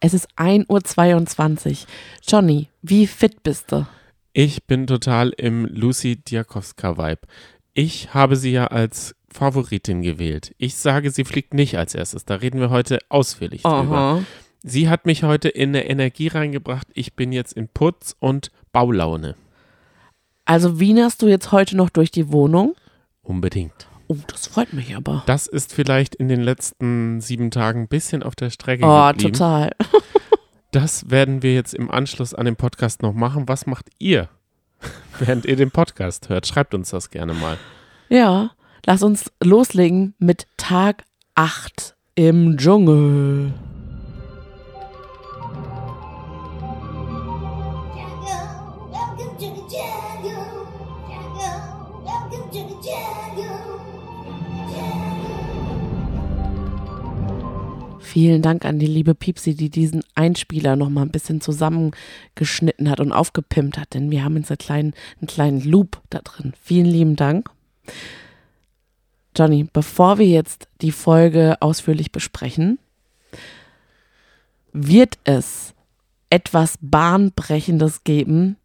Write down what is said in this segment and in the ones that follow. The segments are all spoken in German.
Es ist 1:22 Uhr. Johnny, wie fit bist du? Ich bin total im Lucy Diakowska-Vibe. Ich habe sie ja als Favoritin gewählt. Ich sage, sie fliegt nicht als erstes. Da reden wir heute ausführlich drüber. Sie hat mich heute in eine Energie reingebracht. Ich bin jetzt in Putz- und Baulaune. Also wienerst du jetzt heute noch durch die Wohnung? Unbedingt. Oh, das freut mich aber. Das ist vielleicht in den letzten 7 Tagen ein bisschen auf der Strecke geblieben. Total. Das werden wir jetzt im Anschluss an den Podcast noch machen. Was macht ihr, während ihr den Podcast hört? Schreibt uns das gerne mal. Ja, lass uns loslegen mit Tag 8 im Dschungel. Vielen Dank an die liebe Piepsi, die diesen Einspieler nochmal ein bisschen zusammengeschnitten hat und aufgepimpt hat, denn wir haben jetzt einen kleinen Loop da drin. Vielen lieben Dank. Johnny, bevor wir jetzt die Folge ausführlich besprechen, wird es etwas Bahnbrechendes geben,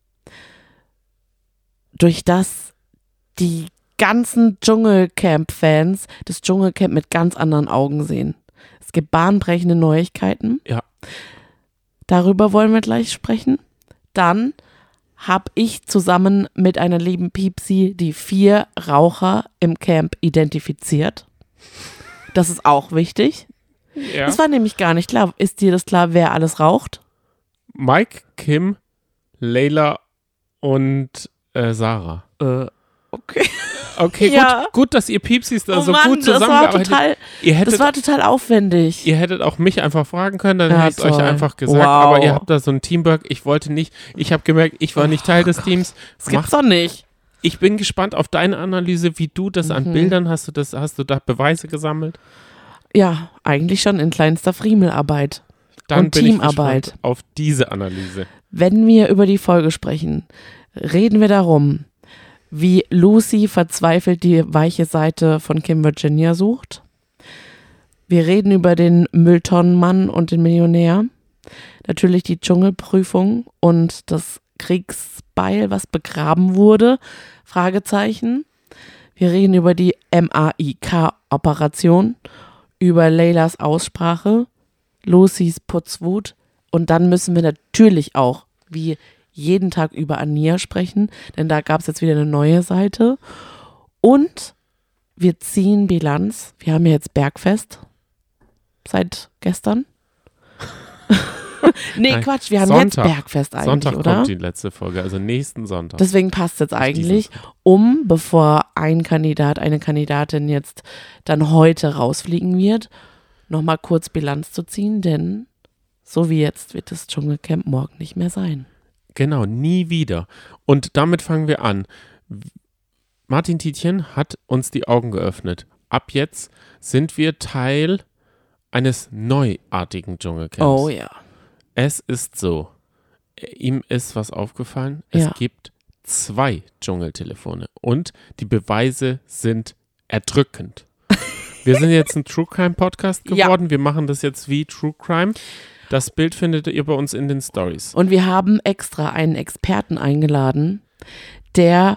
durch das die ganzen Dschungelcamp-Fans das Dschungelcamp mit ganz anderen Augen sehen. Es gibt bahnbrechende Neuigkeiten. Ja. Darüber wollen wir gleich sprechen. Dann habe ich zusammen mit einer lieben Piepsi die 4 Raucher im Camp identifiziert. Das ist auch wichtig. Ja. Das war nämlich gar nicht klar. Ist dir das klar, wer alles raucht? Mike, Kim, Layla und Sarah. Okay. Okay, Ja. gut, dass ihr Piepsis da so Mann, gut zusammengearbeitet. Das war total aufwendig. Ihr hättet auch mich einfach fragen können, dann Ja, hätte ich es euch toll. einfach gesagt. Wow. Aber ihr habt da so ein Teamwork. Ich habe gemerkt, ich war nicht Teil des Teams. Das gibt's doch nicht. Ich bin gespannt auf deine Analyse, wie du das an Bildern hast du da Beweise gesammelt? Ja, eigentlich schon in kleinster Friemelarbeit. Dann Und bin ich Teamarbeit. gespannt auf diese Analyse. Wenn wir über die Folge sprechen, reden wir darum, wie Lucy verzweifelt die weiche Seite von Kim Virginia sucht. Wir reden über den Mülltonnenmann und den Millionär. Natürlich die Dschungelprüfung und das Kriegsbeil, was begraben wurde. Fragezeichen. Wir reden über die MAIK-Operation, über Laylas Aussprache, Lucys Putzwut und dann müssen wir natürlich auch, wie jeden Tag über Ania sprechen, denn da gab es jetzt wieder eine neue Seite. Und wir ziehen Bilanz. Wir haben ja jetzt Bergfest seit gestern. Nein, Quatsch, wir haben Sonntag. jetzt Bergfest eigentlich, Sonntag oder? kommt die letzte Folge, also nächsten Sonntag. Deswegen passt es jetzt eigentlich, dieses. bevor ein Kandidat, eine Kandidatin jetzt dann heute rausfliegen wird, nochmal kurz Bilanz zu ziehen, denn so wie jetzt wird das Dschungelcamp morgen nicht mehr sein. Genau, nie wieder. Und damit fangen wir an. Martin Tietjen hat uns die Augen geöffnet. Ab jetzt sind wir Teil eines neuartigen Dschungelcamps. Oh ja. Es ist so, ihm ist was aufgefallen. Es gibt 2 Dschungeltelefone und die Beweise sind erdrückend. Wir sind jetzt ein True Crime Podcast geworden. Wir machen das jetzt wie True Crime. Das Bild findet ihr bei uns in den Stories. Und wir haben extra einen Experten eingeladen, der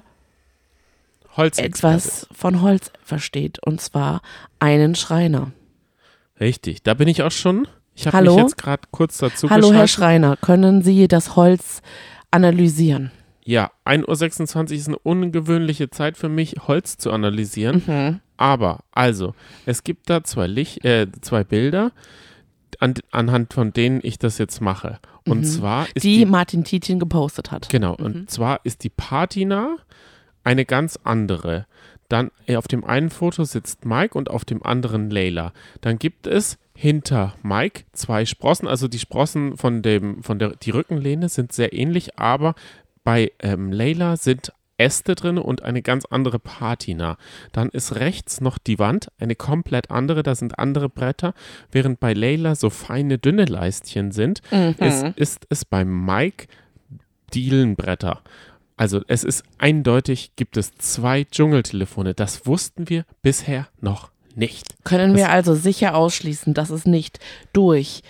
etwas von Holz versteht, und zwar einen Schreiner. Richtig, da bin ich auch schon. Ich habe Hallo? mich jetzt gerade kurz dazu Hallo, geschaltet. Herr Schreiner, können Sie das Holz analysieren? Ja, 1:26 Uhr ist eine ungewöhnliche Zeit für mich, Holz zu analysieren. Aber, also, es gibt da 2 Bilder, anhand von denen ich das jetzt mache. Und zwar ist die Martin Tietjen gepostet hat. Genau, und zwar ist die Patina eine ganz andere. Dann auf dem einen Foto sitzt Mike und auf dem anderen Layla. Dann gibt es hinter Mike 2 Sprossen, also die Sprossen die Rückenlehne sind sehr ähnlich, aber bei Layla sind Äste drin und eine ganz andere Patina. Dann ist rechts noch die Wand, eine komplett andere, da sind andere Bretter, während bei Layla so feine, dünne Leistchen sind, ist es bei Mike Dielenbretter. Also es ist eindeutig, gibt es 2 Dschungeltelefone. Das wussten wir bisher noch nicht. Können wir also sicher ausschließen, dass es nicht durch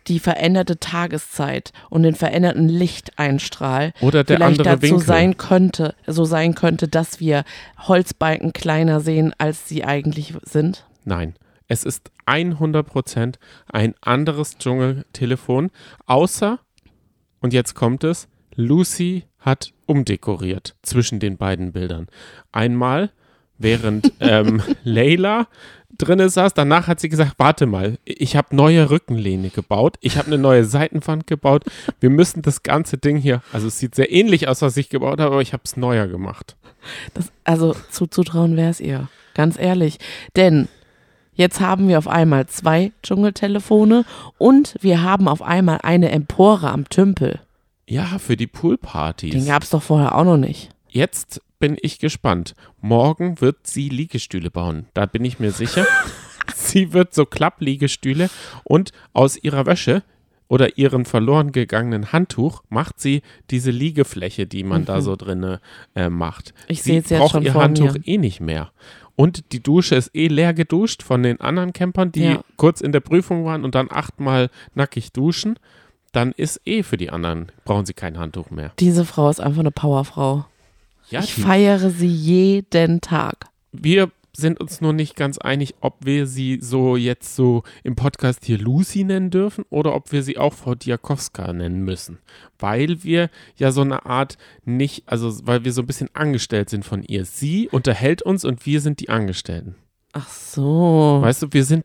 die veränderte Tageszeit und den veränderten Lichteinstrahl Oder der vielleicht andere dazu Winkel. sein könnte, dass wir Holzbalken kleiner sehen, als sie eigentlich sind? Nein, es ist 100% ein anderes Dschungeltelefon, außer, und jetzt kommt es, Lucy hat umdekoriert zwischen den beiden Bildern. Einmal, während Layla drinne saß, danach hat sie gesagt, warte mal, ich habe neue Rückenlehne gebaut, ich habe eine neue Seitenwand gebaut, wir müssen das ganze Ding hier, also es sieht sehr ähnlich aus, was ich gebaut habe, aber ich habe es neuer gemacht. Also zuzutrauen wäre es ihr, ganz ehrlich. Denn jetzt haben wir auf einmal 2 Dschungeltelefone und wir haben auf einmal eine Empore am Tümpel. Ja, für die Poolpartys. Den gab es doch vorher auch noch nicht. Jetzt bin ich gespannt. Morgen wird sie Liegestühle bauen. Da bin ich mir sicher. Sie wird so Klappliegestühle und aus ihrer Wäsche oder ihrem verloren gegangenen Handtuch macht sie diese Liegefläche, die man da so drinne macht. Ich sehe es jetzt braucht schon ihr vor Handtuch mir. nicht mehr. Und die Dusche ist leer geduscht von den anderen Campern, die kurz in der Prüfung waren und dann 8-mal nackig duschen. Dann ist für die anderen, brauchen sie kein Handtuch mehr. Diese Frau ist einfach eine Powerfrau. Ja, Ich feiere sie jeden Tag. wir sind uns nur nicht ganz einig, ob wir sie so jetzt so im Podcast hier Lucy nennen dürfen oder ob wir sie auch Frau Diakowska nennen müssen. Weil wir ja so eine Art weil wir so ein bisschen angestellt sind von ihr. Sie unterhält uns und wir sind die Angestellten. Ach so. Weißt du, wir sind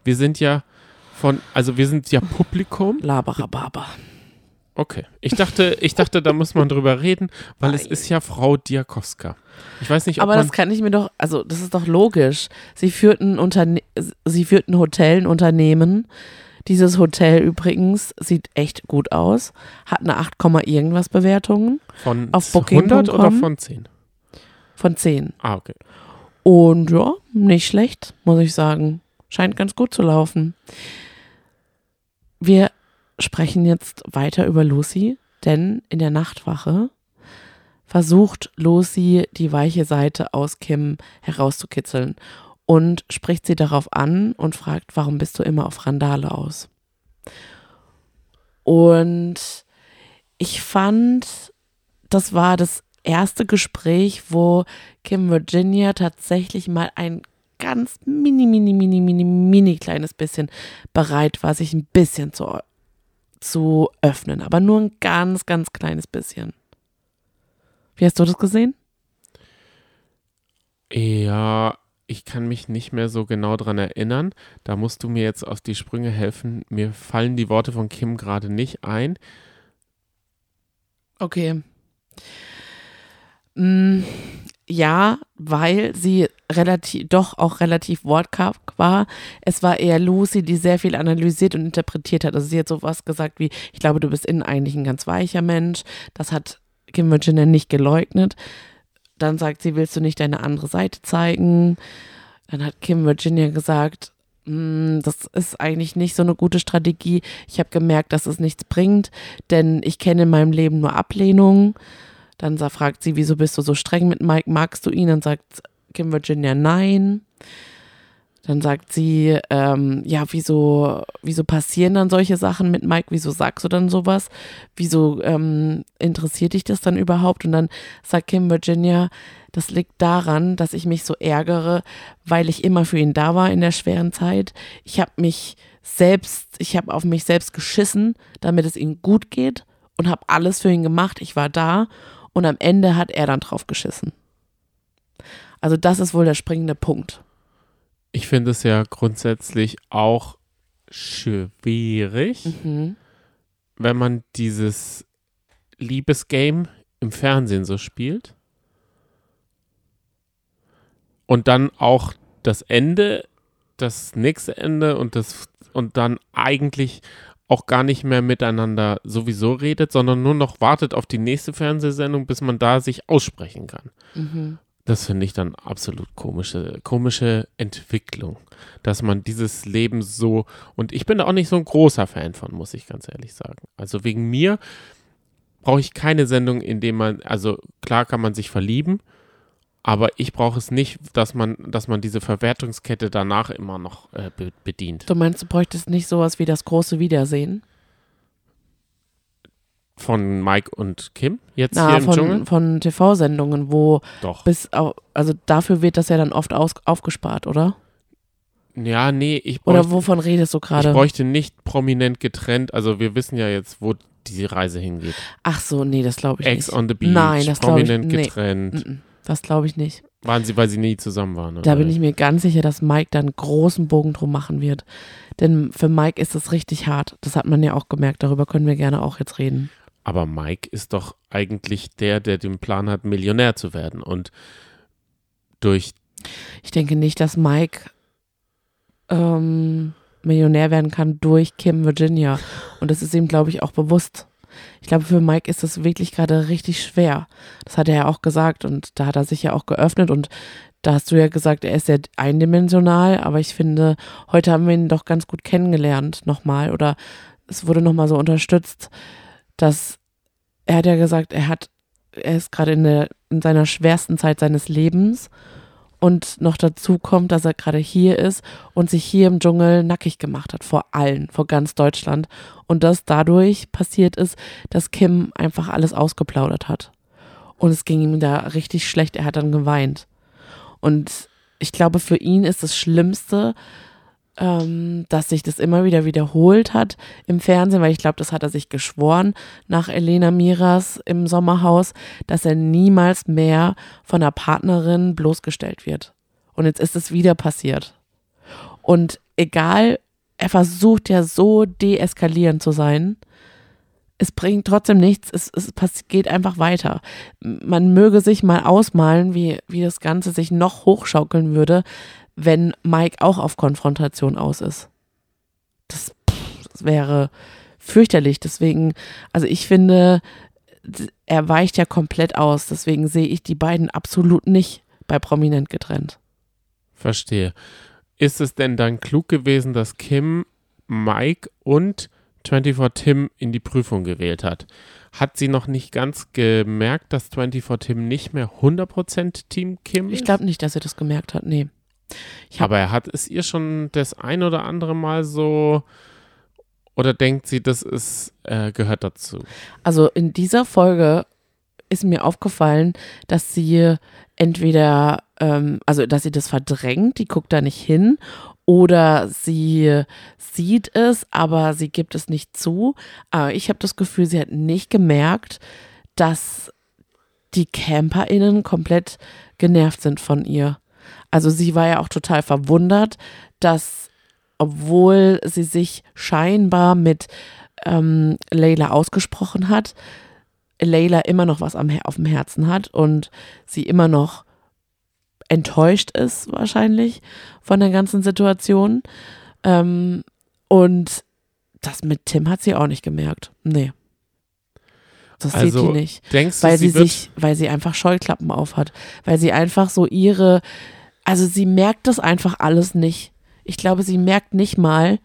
ja Publikum. Laberababa. Okay. Ich dachte, da muss man drüber reden, weil es ist ja Frau Diakowska. Ich weiß nicht, ob Aber das kann ich mir doch, also das ist doch logisch. Sie führt ein Hotel, ein Unternehmen. Dieses Hotel übrigens sieht echt gut aus. Hat eine 8, irgendwas Bewertungen. von auf 100 oder Booking.com? von 10? Von 10. Ah, okay. Und ja, nicht schlecht, muss ich sagen. Scheint ganz gut zu laufen. Wir sprechen jetzt weiter über Lucy, denn in der Nachtwache versucht Lucy, die weiche Seite aus Kim herauszukitzeln und spricht sie darauf an und fragt, warum bist du immer auf Randale aus? Und ich fand, das war das erste Gespräch, wo Virginia tatsächlich mal ein ganz mini kleines bisschen bereit war, sich ein bisschen zu öffnen, aber nur ein ganz, ganz kleines bisschen. Wie hast du das gesehen? Ja, ich kann mich nicht mehr so genau dran erinnern. Da musst du mir jetzt auf die Sprünge helfen. Mir fallen die Worte von Kim gerade nicht ein. Okay. Ja, weil sie relativ wortkarg war. Es war eher Lucy, die sehr viel analysiert und interpretiert hat. Also sie hat sowas gesagt wie, ich glaube, du bist innen eigentlich ein ganz weicher Mensch. Das hat Kim Virginia nicht geleugnet. Dann sagt sie, willst du nicht deine andere Seite zeigen? Dann hat Kim Virginia gesagt, das ist eigentlich nicht so eine gute Strategie. Ich habe gemerkt, dass es nichts bringt, denn ich kenne in meinem Leben nur Ablehnung. Dann fragt sie, wieso bist du so streng mit Mike? Magst du ihn? Dann sagt Kim Virginia nein. Dann sagt sie, ja, wieso passieren dann solche Sachen mit Mike? Wieso sagst du dann sowas? Wieso interessiert dich das dann überhaupt? Und dann sagt Kim Virginia, das liegt daran, dass ich mich so ärgere, weil ich immer für ihn da war in der schweren Zeit. Ich habe auf mich selbst geschissen, damit es ihm gut geht und habe alles für ihn gemacht. Ich war da und am Ende hat er dann drauf geschissen. Also das ist wohl der springende Punkt. Ich finde es ja grundsätzlich auch schwierig, wenn man dieses Liebesgame im Fernsehen so spielt und dann auch das nächste Ende und dann eigentlich auch gar nicht mehr miteinander sowieso redet, sondern nur noch wartet auf die nächste Fernsehsendung, bis man da sich aussprechen kann. Das finde ich dann absolut komische Entwicklung, dass man dieses Leben so, und ich bin da auch nicht so ein großer Fan von, muss ich ganz ehrlich sagen. Also wegen mir brauche ich keine Sendung, in dem also klar kann man sich verlieben, aber ich brauche es nicht, dass man diese Verwertungskette danach immer noch bedient. Du meinst, du bräuchtest nicht sowas wie das große Wiedersehen? Von Mike und Kim jetzt hier im Dschungel? Von TV-Sendungen, wo Doch. also dafür wird das ja dann oft aufgespart, oder? Ja, nee, Oder wovon redest du gerade? Ich bräuchte nicht prominent getrennt, also wir wissen ja jetzt, wo die Reise hingeht. Ach so, nee, das glaube ich Ex nicht. on the Beach, Nein, das prominent nee. getrennt. Das glaube ich nicht. Waren sie, weil sie nie zusammen waren? Da bin ich mir ganz sicher, dass Mike da einen großen Bogen drum machen wird. Denn für Mike ist es richtig hart. Das hat man ja auch gemerkt. Darüber können wir gerne auch jetzt reden. Aber Mike ist doch eigentlich der den Plan hat, Millionär zu werden. Und Ich denke nicht, dass Mike Millionär werden kann durch Kim Virginia. Und das ist ihm, glaube ich, auch bewusst. Ich glaube, für Mike ist das wirklich gerade richtig schwer. Das hat er ja auch gesagt und da hat er sich ja auch geöffnet und da hast du ja gesagt, er ist sehr eindimensional, aber ich finde, heute haben wir ihn doch ganz gut kennengelernt nochmal oder es wurde nochmal so unterstützt, dass er hat ja gesagt, er ist gerade in seiner schwersten Zeit seines Lebens und noch dazu kommt, dass er gerade hier ist und sich hier im Dschungel nackig gemacht hat, vor allen, vor ganz Deutschland. Und das dadurch passiert ist, dass Kim einfach alles ausgeplaudert hat. Und es ging ihm da richtig schlecht, er hat dann geweint. Und ich glaube, für ihn ist das Schlimmste, dass sich das immer wieder wiederholt hat im Fernsehen, weil ich glaube, das hat er sich geschworen nach Elena Miras im Sommerhaus, dass er niemals mehr von einer Partnerin bloßgestellt wird. Und jetzt ist es wieder passiert. Und egal, er versucht ja so deeskalierend zu sein, es bringt trotzdem nichts, es geht einfach weiter. Man möge sich mal ausmalen, wie das Ganze sich noch hochschaukeln würde, wenn Mike auch auf Konfrontation aus ist. Das wäre fürchterlich. Deswegen, also ich finde, er weicht ja komplett aus. Deswegen sehe ich die beiden absolut nicht bei Prominent getrennt. Verstehe. Ist es denn dann klug gewesen, dass Kim, Mike und 24 Tim in die Prüfung gewählt hat? Hat sie noch nicht ganz gemerkt, dass 24 Tim nicht mehr 100% Team Kim ist? Ich glaube nicht, dass sie das gemerkt hat, nee. Aber er hat es ihr schon das ein oder andere Mal so, oder denkt sie, das gehört dazu? Also in dieser Folge ist mir aufgefallen, dass sie entweder, dass sie das verdrängt, die guckt da nicht hin, oder sie sieht es, aber sie gibt es nicht zu. Aber ich habe das Gefühl, sie hat nicht gemerkt, dass die CamperInnen komplett genervt sind von ihr. Also sie war ja auch total verwundert, dass, obwohl sie sich scheinbar mit Layla ausgesprochen hat, Layla immer noch was auf dem Herzen hat und sie immer noch enttäuscht ist wahrscheinlich von der ganzen Situation. Und das mit Tim hat sie auch nicht gemerkt. Nee. Das sieht die nicht. Denkst du, weil sie einfach Scheuklappen auf hat. Weil sie einfach so also sie merkt das einfach alles nicht. Ich glaube, sie merkt nicht mal,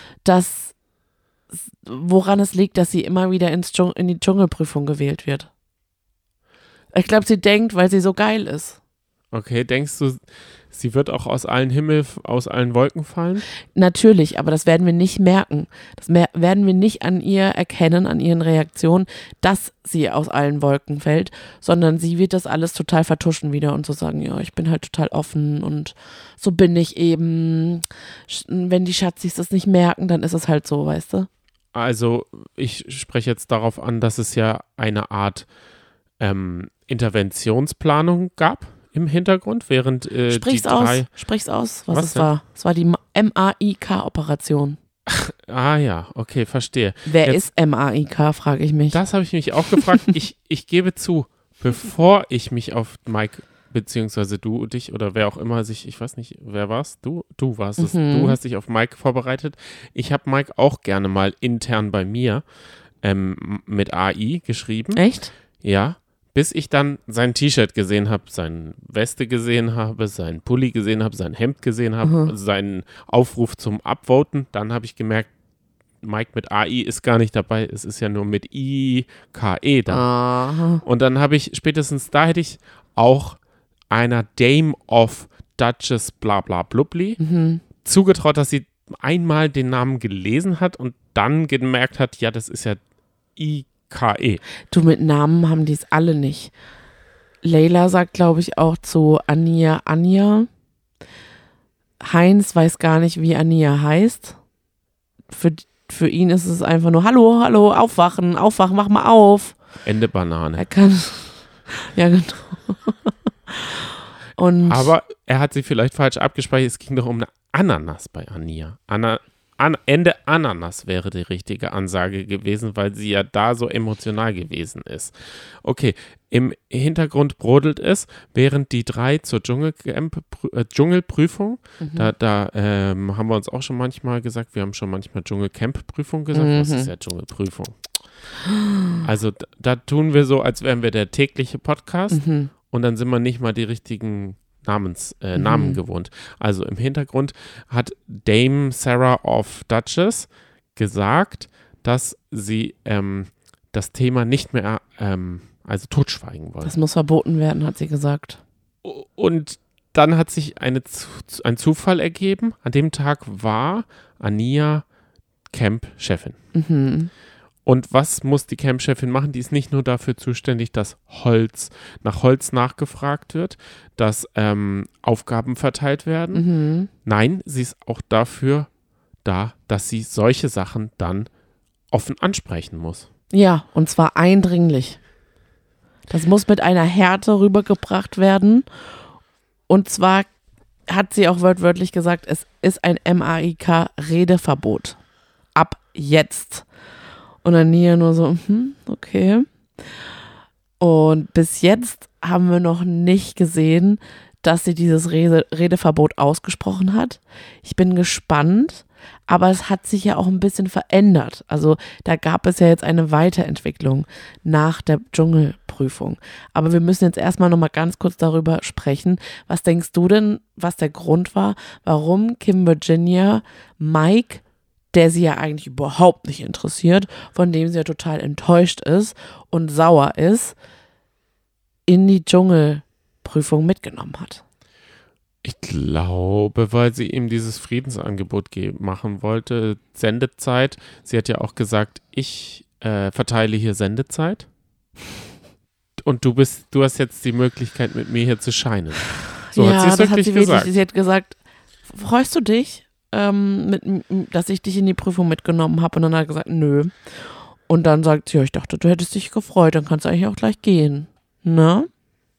woran es liegt, dass sie immer wieder in die Dschungelprüfung gewählt wird. Ich glaube, sie denkt, weil sie so geil ist. Okay, denkst du, sie wird auch aus allen Wolken fallen? Natürlich, aber das werden wir nicht merken. Das werden wir nicht an ihr erkennen, an ihren Reaktionen, dass sie aus allen Wolken fällt, sondern sie wird das alles total vertuschen wieder und so sagen, ja, ich bin halt total offen und so bin ich eben. Wenn die Schatzis das nicht merken, dann ist es halt so, weißt du? Also ich spreche jetzt darauf an, dass es ja eine Art Interventionsplanung gab im Hintergrund, während Sprich's aus, was es denn? war. Es war die MAIK-Operation. Ah ja, okay, verstehe. Wer ist MAIK, frage ich mich. Das habe ich mich auch gefragt. Ich gebe zu, bevor ich mich auf Mike, beziehungsweise du, dich oder wer auch immer ich weiß nicht, wer war's? Du warst es. Du hast dich auf Mike vorbereitet. Ich habe Mike auch gerne mal intern bei mir mit AI geschrieben. Echt? Ja. Bis ich dann sein T-Shirt gesehen habe, seine Weste gesehen habe, seinen Pulli gesehen habe, sein Hemd gesehen habe, seinen Aufruf zum Upvoten, dann habe ich gemerkt, Mike mit AI ist gar nicht dabei, es ist ja nur mit IKE da. Aha. Und dann habe ich, spätestens da hätte ich auch einer Dame of Duchess bla bla blubli zugetraut, dass sie einmal den Namen gelesen hat und dann gemerkt hat, ja, das ist ja IKE. K.E. Du, mit Namen haben die es alle nicht. Layla sagt, glaube ich, auch zu Ania. Heinz weiß gar nicht, wie Ania heißt. Für ihn ist es einfach nur, hallo, aufwachen, mach mal auf. Ende Banane. Er kann, ja genau. Und Aber er hat sie vielleicht falsch abgespeichert. Es ging doch um eine Ananas bei Ania. Ende Ananas wäre die richtige Ansage gewesen, weil sie ja da so emotional gewesen ist. Okay, im Hintergrund brodelt es, während die 3 zur Dschungelprüfung, da haben wir uns auch schon manchmal gesagt, wir haben schon manchmal Dschungelcamp-Prüfung gesagt, was ist ja Dschungelprüfung? Also da tun wir so, als wären wir der tägliche Podcast und dann sind wir nicht mal die richtigen Namen gewohnt. Also im Hintergrund hat Dame Sarah of Duchess gesagt, dass sie das Thema nicht mehr totschweigen wollen. Das muss verboten werden, hat sie gesagt. Und dann hat sich ein Zufall ergeben. An dem Tag war Ania Camp-Chefin. Und was muss die Camp-Chefin machen? Die ist nicht nur dafür zuständig, dass nach Holz nachgefragt wird, dass Aufgaben verteilt werden. Nein, sie ist auch dafür da, dass sie solche Sachen dann offen ansprechen muss. Ja, und zwar eindringlich. Das muss mit einer Härte rübergebracht werden. Und zwar hat sie auch wörtlich gesagt, es ist ein MAIK-Redeverbot. Ab jetzt. Und Ania nur so, okay. Und bis jetzt haben wir noch nicht gesehen, dass sie dieses Redeverbot ausgesprochen hat. Ich bin gespannt, aber es hat sich ja auch ein bisschen verändert. Also da gab es ja jetzt eine Weiterentwicklung nach der Dschungelprüfung. Aber wir müssen jetzt erstmal nochmal ganz kurz darüber sprechen. Was denkst du denn, was der Grund war, warum Kim Virginia Mike, der sie ja eigentlich überhaupt nicht interessiert, von dem sie ja total enttäuscht ist und sauer ist, in die Dschungelprüfung mitgenommen hat? Ich glaube, weil sie ihm dieses Friedensangebot machen wollte, Sendezeit. Sie hat ja auch gesagt, ich verteile hier Sendezeit und du hast jetzt die Möglichkeit, mit mir hier zu scheinen. So ja, hat sie es wirklich gesagt. Sie hat gesagt, freust du dich, dass ich dich in die Prüfung mitgenommen habe? Und dann hat er gesagt, nö. Und dann sagt sie, ja, ich dachte, du hättest dich gefreut, dann kannst du eigentlich auch gleich gehen. Ne?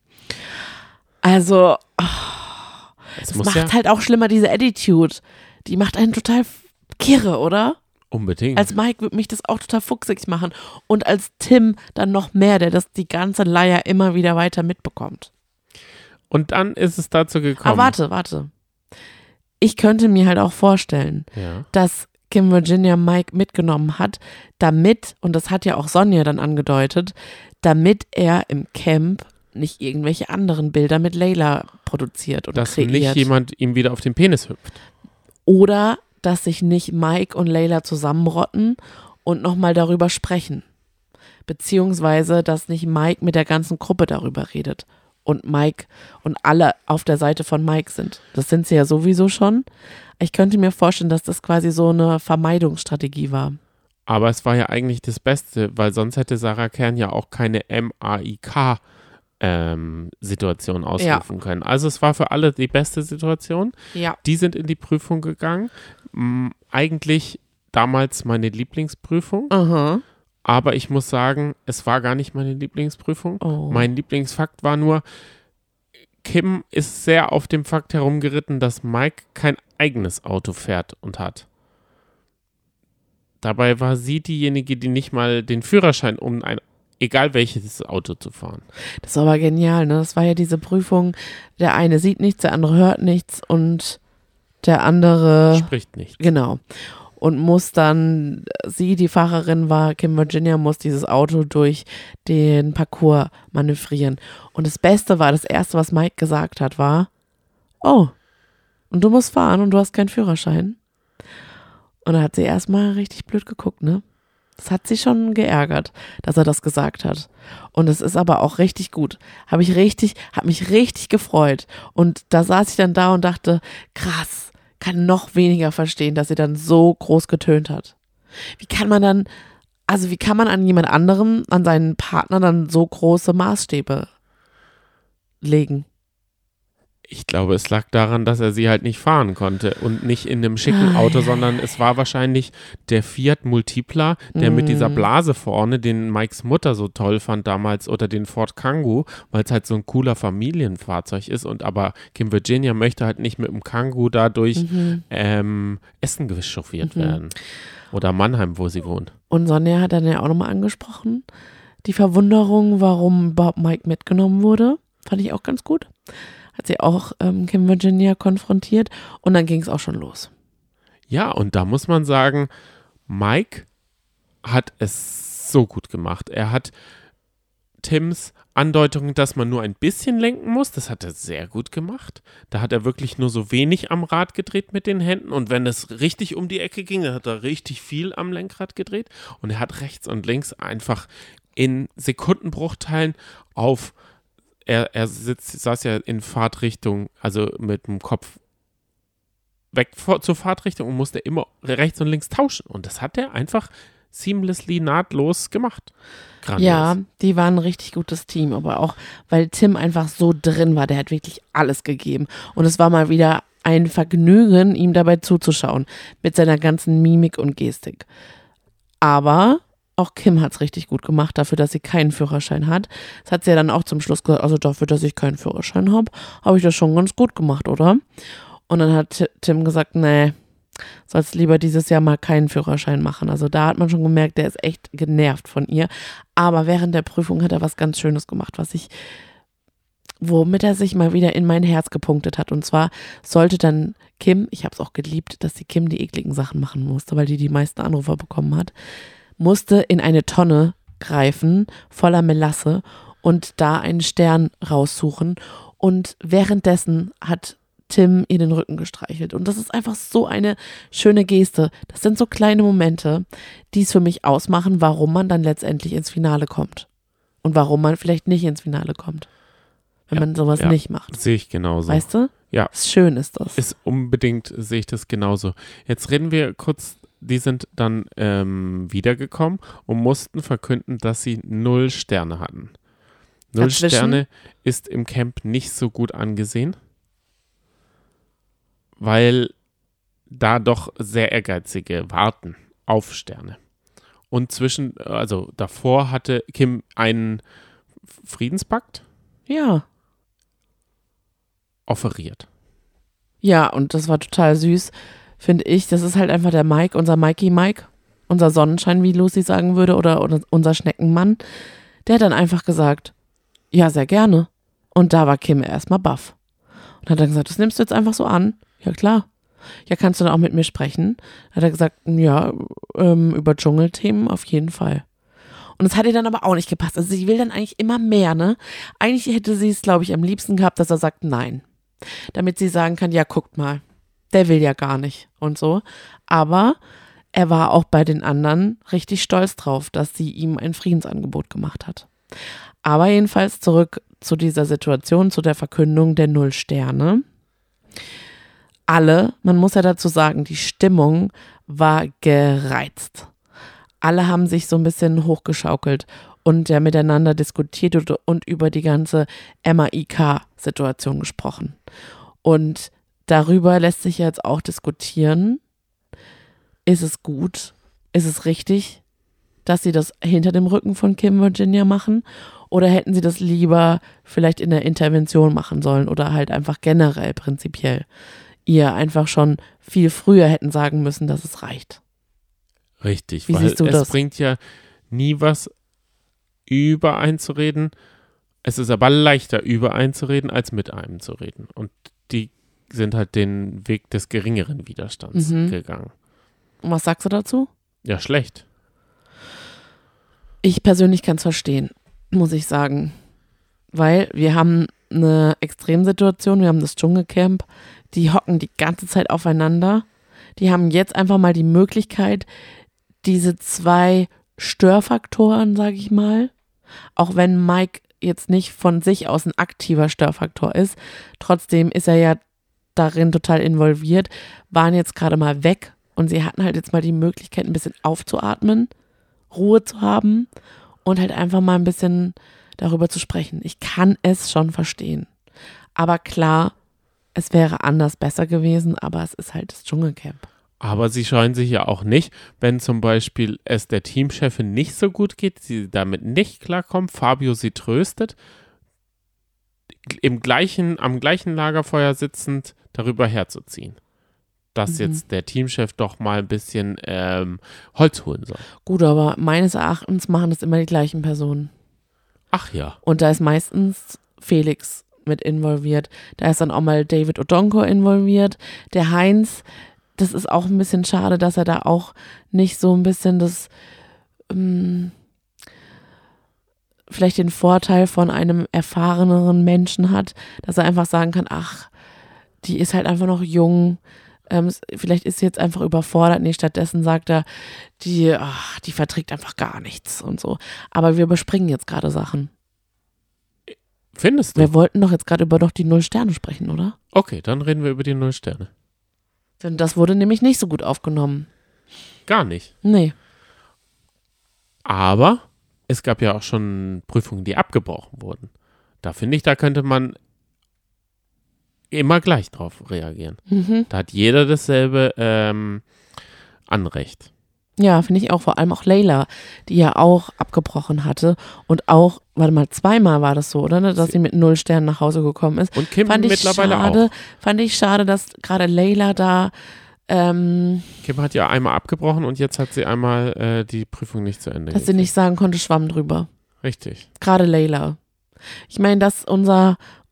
Also, das macht halt auch schlimmer, diese Attitude. Die macht einen total kirre, oder? Unbedingt. Als Mike würde mich das auch total fuchsig machen. Und als Tim dann noch mehr, der das die ganze Leier immer wieder weiter mitbekommt. Und dann ist es dazu gekommen. Aber warte. Ich könnte mir halt auch vorstellen, dass Kim Virginia Mike mitgenommen hat, damit, und das hat ja auch Sonja dann angedeutet, damit er im Camp nicht irgendwelche anderen Bilder mit Layla produziert und dass kreiert. Nicht jemand ihm wieder auf den Penis hüpft. Oder dass sich nicht Mike und Layla zusammenrotten und nochmal darüber sprechen. Beziehungsweise, dass nicht Mike mit der ganzen Gruppe darüber redet und Mike und alle auf der Seite von Mike sind. Das sind sie ja sowieso schon. Ich könnte mir vorstellen, dass das quasi so eine Vermeidungsstrategie war. Aber es war ja eigentlich das Beste, weil sonst hätte Sarah Kern ja auch keine MAIK Situation ausrufen können. Also es war für alle die beste Situation. Ja. Die sind in die Prüfung gegangen. Eigentlich damals meine Lieblingsprüfung. Aha. Aber ich muss sagen, es war gar nicht meine Lieblingsprüfung. Oh. Mein Lieblingsfakt war nur, Kim ist sehr auf dem Fakt herumgeritten, dass Mike kein eigenes Auto fährt und hat. Dabei war sie diejenige, die nicht mal den Führerschein, um egal welches Auto zu fahren. Das war aber genial, ne? Das war ja diese Prüfung, der eine sieht nichts, der andere hört nichts und der andere spricht nicht. Genau. Und muss dann, die Fahrerin war, Kim Virginia, muss dieses Auto durch den Parcours manövrieren. Und das Beste war, das Erste, was Mike gesagt hat, war, oh, und du musst fahren und du hast keinen Führerschein. Und da hat sie erstmal richtig blöd geguckt, ne? Das hat sie schon geärgert, dass er das gesagt hat. Und es ist aber auch richtig gut. Hat mich richtig gefreut. Und da saß ich dann da und dachte, krass, kann noch weniger verstehen, dass sie dann so groß getönt hat. Wie kann man dann Also wie kann man an jemand anderem, an seinen Partner dann so große Maßstäbe legen? Ich glaube, es lag daran, dass er sie halt nicht fahren konnte und nicht in einem schicken Auto, sondern es war wahrscheinlich der Fiat Multipla, der mit dieser Blase vorne, den Mikes Mutter so toll fand damals, oder den Ford Kangoo, weil es halt so ein cooler Familienfahrzeug ist, und aber Kim Virginia möchte halt nicht mit dem Kangoo dadurch Essen chauffiert werden. Oder Mannheim, wo sie wohnt. Und Sonja hat dann ja auch nochmal angesprochen, die Verwunderung, warum überhaupt Mike mitgenommen wurde. Fand ich auch ganz gut. Hat sie auch Kim Virginia konfrontiert und dann ging es auch schon los. Ja, und da muss man sagen, Mike hat es so gut gemacht. Er hat Tims Andeutung, dass man nur ein bisschen lenken muss, das hat er sehr gut gemacht. Da hat er wirklich nur so wenig am Rad gedreht mit den Händen, und wenn es richtig um die Ecke ging, dann hat er richtig viel am Lenkrad gedreht, und er hat rechts und links einfach in Sekundenbruchteilen auf Er saß ja in Fahrtrichtung, also mit dem Kopf weg zur Fahrtrichtung und musste immer rechts und links tauschen. Und das hat er einfach seamlessly, nahtlos gemacht. Grandios. Ja, die waren ein richtig gutes Team, aber auch, weil Tim einfach so drin war, der hat wirklich alles gegeben. Und es war mal wieder ein Vergnügen, ihm dabei zuzuschauen, mit seiner ganzen Mimik und Gestik. Aber auch Kim hat es richtig gut gemacht, dafür, dass sie keinen Führerschein hat. Das hat sie ja dann auch zum Schluss gesagt, also dafür, dass ich keinen Führerschein habe ich das schon ganz gut gemacht, oder? Und dann hat Tim gesagt, nee, sollst lieber dieses Jahr mal keinen Führerschein machen. Also da hat man schon gemerkt, der ist echt genervt von ihr. Aber während der Prüfung hat er was ganz Schönes gemacht, womit er sich mal wieder in mein Herz gepunktet hat. Und zwar sollte dann Kim, ich habe es auch geliebt, dass die Kim die ekligen Sachen machen musste, weil die meisten Anrufer bekommen hat, musste in eine Tonne greifen, voller Melasse, und da einen Stern raussuchen. Und währenddessen hat Tim ihr den Rücken gestreichelt. Und das ist einfach so eine schöne Geste. Das sind so kleine Momente, die es für mich ausmachen, warum man dann letztendlich ins Finale kommt. Und warum man vielleicht nicht ins Finale kommt. Wenn man sowas nicht macht. Sehe ich genauso. Weißt du? Ja. Schön ist das. Ist unbedingt, sehe ich das genauso. Jetzt reden wir kurz. Die sind dann wiedergekommen und mussten verkünden, dass sie 0 Sterne hatten. 0 Sterne ist im Camp nicht so gut angesehen, weil da doch sehr ehrgeizige warten auf Sterne. Und davor hatte Kim einen Friedenspakt offeriert. Ja, und das war total süß. Finde ich, das ist halt einfach der Mike, unser Mikey, unser Sonnenschein, wie Lucy sagen würde, oder unser Schneckenmann. Der hat dann einfach gesagt, ja, sehr gerne. Und da war Kim erstmal baff. Und hat dann gesagt, das nimmst du jetzt einfach so an? Ja, klar. Ja, kannst du dann auch mit mir sprechen? Hat er gesagt, ja, über Dschungelthemen auf jeden Fall. Und das hat ihr dann aber auch nicht gepasst. Also sie will dann eigentlich immer mehr, ne? Eigentlich hätte sie es, glaube ich, am liebsten gehabt, dass er sagt nein. Damit sie sagen kann, ja, guckt mal. Der will ja gar nicht und so. Aber er war auch bei den anderen richtig stolz drauf, dass sie ihm ein Friedensangebot gemacht hat. Aber jedenfalls zurück zu dieser Situation, zu der Verkündung der 0 Sterne. Man muss ja dazu sagen, die Stimmung war gereizt. Alle haben sich so ein bisschen hochgeschaukelt und ja miteinander diskutiert und über die ganze MAIK-Situation gesprochen. Und darüber lässt sich jetzt auch diskutieren, ist es gut, ist es richtig, dass sie das hinter dem Rücken von Kim Virginia machen, oder hätten sie das lieber vielleicht in der Intervention machen sollen oder halt einfach generell prinzipiell ihr einfach schon viel früher hätten sagen müssen, dass es reicht. Richtig, Wie weil siehst du es das? bringt ja nie was, über einen zu reden. Es ist aber leichter, über einen zu reden, als mit einem zu reden. Und die sind halt den Weg des geringeren Widerstands gegangen. Und was sagst du dazu? Ja, schlecht. Ich persönlich kann es verstehen, muss ich sagen. Weil wir haben eine Extremsituation, wir haben das Dschungelcamp, die hocken die ganze Zeit aufeinander. Die haben jetzt einfach mal die Möglichkeit, diese 2 Störfaktoren, sage ich mal, auch wenn Mike jetzt nicht von sich aus ein aktiver Störfaktor ist, trotzdem ist er ja darin total involviert, waren jetzt gerade mal weg und sie hatten halt jetzt mal die Möglichkeit, ein bisschen aufzuatmen Ruhe zu haben und halt einfach mal ein bisschen darüber zu sprechen. Ich kann es schon verstehen. Aber klar, es wäre anders besser gewesen, aber es ist halt das Dschungelcamp. Aber sie scheuen sich ja auch nicht, wenn zum Beispiel es der Teamchefin nicht so gut geht, sie damit nicht klarkommt, Fabio sie tröstet, am gleichen Lagerfeuer sitzend darüber herzuziehen. Dass jetzt der Teamchef doch mal ein bisschen Holz holen soll. Gut, aber meines Erachtens machen das immer die gleichen Personen. Ach ja. Und da ist meistens Felix mit involviert. Da ist dann auch mal David Odonkor involviert. Der Heinz, das ist auch ein bisschen schade, dass er da auch nicht so ein bisschen das vielleicht den Vorteil von einem erfahreneren Menschen hat, dass er einfach sagen kann, ach, die ist halt einfach noch jung, vielleicht ist sie jetzt einfach überfordert. Nee, stattdessen sagt er, die verträgt einfach gar nichts und so. Aber wir überspringen jetzt gerade Sachen. Findest du? Wir wollten doch jetzt gerade über die 0 Sterne sprechen, oder? Okay, dann reden wir über die 0 Sterne. Denn das wurde nämlich nicht so gut aufgenommen. Gar nicht. Nee. Aber es gab ja auch schon Prüfungen, die abgebrochen wurden. Da finde ich, da könnte man immer gleich drauf reagieren. Da hat jeder dasselbe Anrecht. Ja, finde ich auch, vor allem auch Layla, die ja auch abgebrochen hatte und auch, warte mal, zweimal war das so, oder? Ne? Dass sie mit 0 Sternen nach Hause gekommen ist. Und Kim fand ich mittlerweile schade, auch. Fand ich schade, dass gerade Layla da Kim hat ja einmal abgebrochen und jetzt hat sie einmal die Prüfung nicht zu Ende dass sie nicht sagen konnte, Schwamm drüber. Richtig. Gerade Layla. Ich meine, dass unser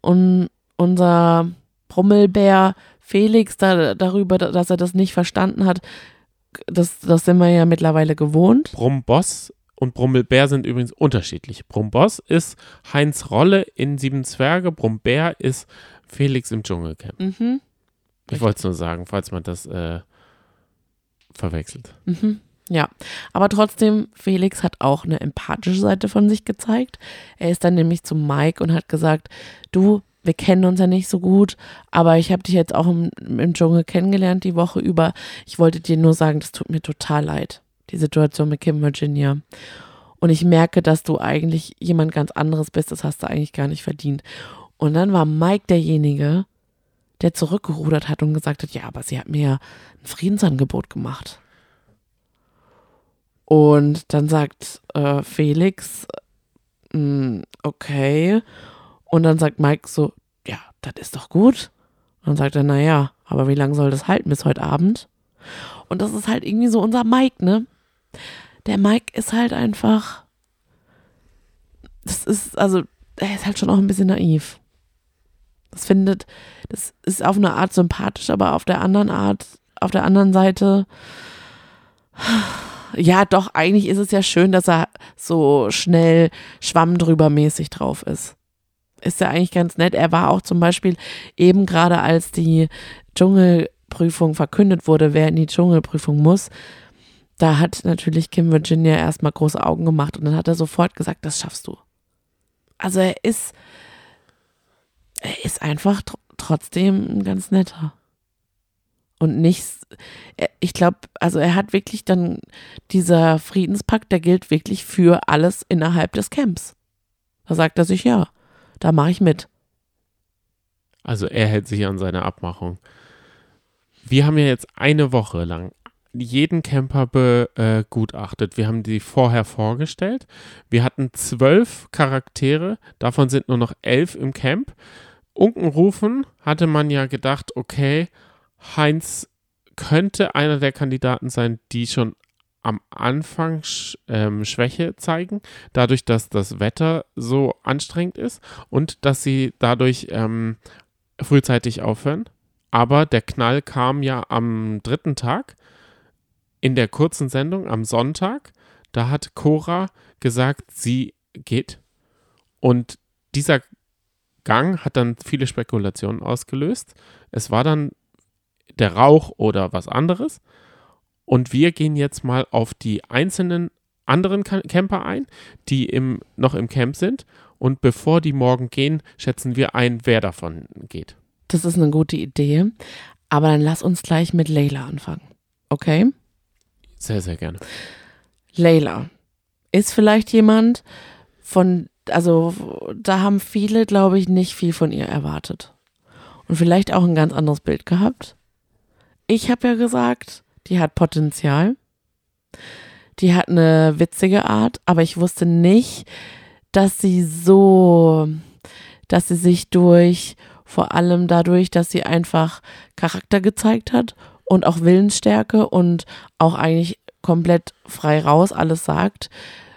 Brummelbär Felix darüber, dass er das nicht verstanden hat, das sind wir ja mittlerweile gewohnt. Brumboss und Brummelbär sind übrigens unterschiedlich. Brumboss ist Heinz Rolle in Sieben Zwerge, Brumbär ist Felix im Dschungelcamp. Ich wollte es nur sagen, falls man das verwechselt. Ja, aber trotzdem, Felix hat auch eine empathische Seite von sich gezeigt. Er ist dann nämlich zu Mike und hat gesagt, du, wir kennen uns ja nicht so gut, aber ich habe dich jetzt auch im Dschungel kennengelernt die Woche über. Ich wollte dir nur sagen, das tut mir total leid, die Situation mit Kim Virginia. Und ich merke, dass du eigentlich jemand ganz anderes bist, das hast du eigentlich gar nicht verdient. Und dann war Mike derjenige, der zurückgerudert hat und gesagt hat, ja, aber sie hat mir ja ein Friedensangebot gemacht. Und dann sagt Felix, okay. Und dann sagt Mike so, ja, das ist doch gut. Und dann sagt er, naja, aber wie lange soll das halten bis heute Abend? Und das ist halt irgendwie so unser Mike, ne? Der Mike ist halt einfach, er ist halt schon auch ein bisschen naiv. Das ist auf eine Art sympathisch, aber auf der anderen Seite, ja doch, eigentlich ist es ja schön, dass er so schnell Schwamm drüber mäßig drauf ist. Ist ja eigentlich ganz nett. Er war auch zum Beispiel eben gerade, als die Dschungelprüfung verkündet wurde, wer in die Dschungelprüfung muss, da hat natürlich Kim Virginia erstmal große Augen gemacht und dann hat er sofort gesagt, das schaffst du. Also er ist einfach trotzdem ein ganz netter. Und ich glaube, also er hat wirklich dann, dieser Friedenspakt, der gilt wirklich für alles innerhalb des Camps. Da sagt er sich, ja, da mache ich mit. Also er hält sich an seine Abmachung. Wir haben ja jetzt eine Woche lang jeden Camper begutachtet. Wir haben die vorher vorgestellt. Wir hatten 12 Charaktere, davon sind nur noch 11 im Camp. Unkenrufen hatte man ja gedacht, okay, Heinz könnte einer der Kandidaten sein, die schon am Anfang Schwäche zeigen, dadurch, dass das Wetter so anstrengend ist und dass sie dadurch frühzeitig aufhören. Aber der Knall kam ja am 3. Tag in der kurzen Sendung am Sonntag. Da hat Cora gesagt, sie geht. Und dieser Gang hat dann viele Spekulationen ausgelöst. Es war dann der Rauch oder was anderes. Und wir gehen jetzt mal auf die einzelnen anderen Camper ein, die noch im Camp sind. Und bevor die morgen gehen, schätzen wir ein, wer davon geht. Das ist eine gute Idee. Aber dann lass uns gleich mit Layla anfangen. Okay? Sehr, sehr gerne. Layla. ist vielleicht jemand, da haben viele, glaube ich, nicht viel von ihr erwartet. Und vielleicht auch ein ganz anderes Bild gehabt. Ich habe ja gesagt, die hat Potenzial. Die hat eine witzige Art, aber ich wusste nicht, dass sie sich vor allem dadurch, dass sie einfach Charakter gezeigt hat und auch Willensstärke und auch eigentlich komplett frei raus alles sagt,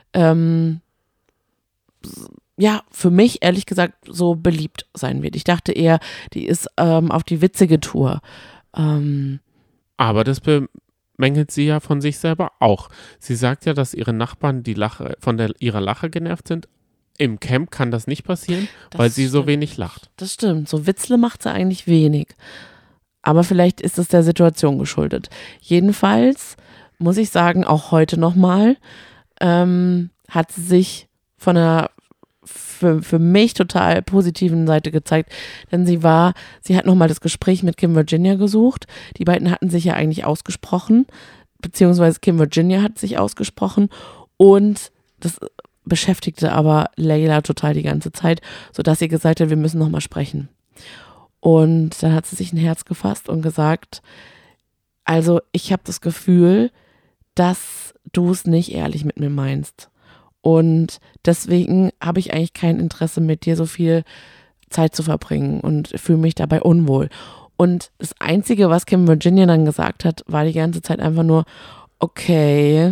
für mich ehrlich gesagt so beliebt sein wird. Ich dachte eher, die ist auf die witzige Tour. Aber das bemängelt sie ja von sich selber auch. Sie sagt ja, dass ihre Nachbarn ihrer Lache genervt sind. Im Camp kann das nicht passieren, weil sie so wenig lacht. Das stimmt. So Witzle macht sie eigentlich wenig. Aber vielleicht ist es der Situation geschuldet. Jedenfalls muss ich sagen, auch heute nochmal, hat sie sich von einer für mich total positiven Seite gezeigt, denn sie hat nochmal das Gespräch mit Kim Virginia gesucht. Die beiden hatten sich ja eigentlich ausgesprochen, beziehungsweise Kim Virginia hat sich ausgesprochen und das beschäftigte aber Layla total die ganze Zeit, sodass sie gesagt hat, wir müssen nochmal sprechen. Und dann hat sie sich ein Herz gefasst und gesagt, also ich habe das Gefühl, dass du es nicht ehrlich mit mir meinst. Und deswegen habe ich eigentlich kein Interesse, mit dir so viel Zeit zu verbringen und fühle mich dabei unwohl. Und das Einzige, was Kim Virginia dann gesagt hat, war die ganze Zeit einfach nur, okay.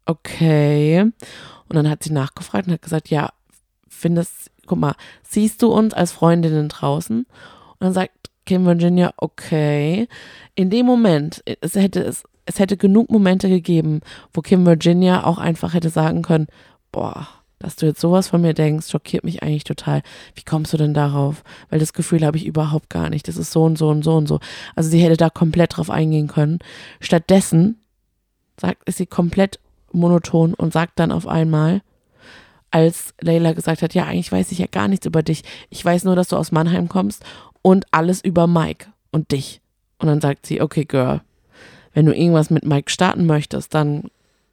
Und dann hat sie nachgefragt und hat gesagt, ja, guck mal, siehst du uns als Freundinnen draußen? Und dann sagt Kim Virginia, okay. In dem Moment, es hätte genug Momente gegeben, wo Kim Virginia auch einfach hätte sagen können, boah, dass du jetzt sowas von mir denkst, schockiert mich eigentlich total. Wie kommst du denn darauf? Weil das Gefühl habe ich überhaupt gar nicht. Das ist so und so und so und so. Also sie hätte da komplett drauf eingehen können. Stattdessen ist sie komplett monoton und sagt dann auf einmal, als Layla gesagt hat, ja, eigentlich weiß ich ja gar nichts über dich. Ich weiß nur, dass du aus Mannheim kommst und alles über Mike und dich. Und dann sagt sie, okay, Girl, wenn du irgendwas mit Mike starten möchtest, dann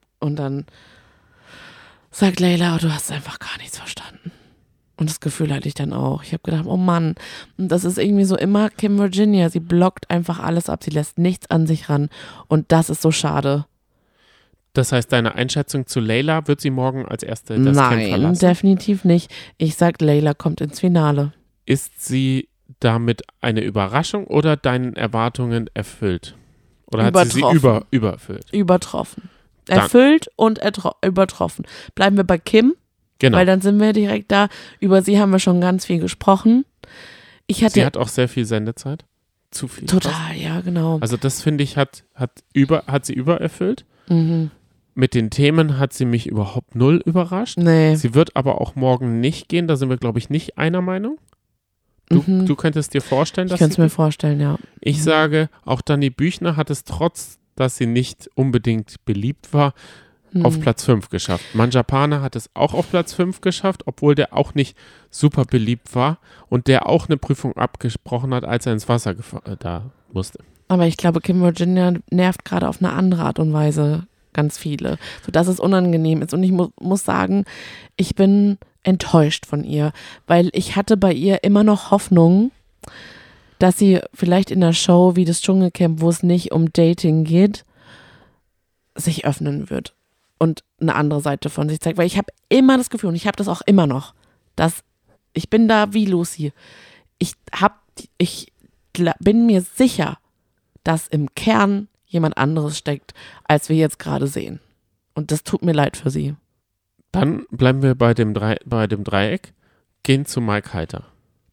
sagt Layla, du hast einfach gar nichts verstanden. Und das Gefühl hatte ich dann auch. Ich habe gedacht, oh Mann, und das ist irgendwie so immer Kim Virginia. Sie blockt einfach alles ab, sie lässt nichts an sich ran. Und das ist so schade. Das heißt, deine Einschätzung zu Layla, wird sie morgen als Erste das Camp verlassen? Nein, definitiv nicht. Ich sag, Layla kommt ins Finale. Ist sie damit eine Überraschung oder deinen Erwartungen erfüllt? Oder hat sie übererfüllt? Übertroffen. Erfüllt und übertroffen. Bleiben wir bei Kim, genau. Weil dann sind wir direkt da. Über sie haben wir schon ganz viel gesprochen. Sie hat auch sehr viel Sendezeit. Zu viel. Total, ja, genau. Also das, finde ich, hat sie übererfüllt. Mhm. Mit den Themen hat sie mich überhaupt null überrascht. Nee. Sie wird aber auch morgen nicht gehen. Da sind wir, glaube ich, nicht einer Meinung. Du könntest dir vorstellen, dass ich könnte es mir vorstellen, ja. Ich sage, auch Dani Büchner hat es trotz, dass sie nicht unbedingt beliebt war, auf Platz 5 geschafft. Manjapane hat es auch auf Platz 5 geschafft, obwohl der auch nicht super beliebt war und der auch eine Prüfung abgesprochen hat, als er ins Wasser da musste. Aber ich glaube, Kim Virginia nervt gerade auf eine andere Art und Weise ganz viele, sodass es unangenehm ist. Und ich muss sagen, ich bin enttäuscht von ihr, weil ich hatte bei ihr immer noch Hoffnung, dass sie vielleicht in der Show wie das Dschungelcamp, wo es nicht um Dating geht, sich öffnen wird und eine andere Seite von sich zeigt. Weil ich habe immer das Gefühl, und ich habe das auch immer noch, dass ich bin da wie Lucy. Ich bin mir sicher, dass im Kern jemand anderes steckt, als wir jetzt gerade sehen. Und das tut mir leid für sie. Dann bleiben wir bei dem Dreieck, gehen zu Mike Heiter.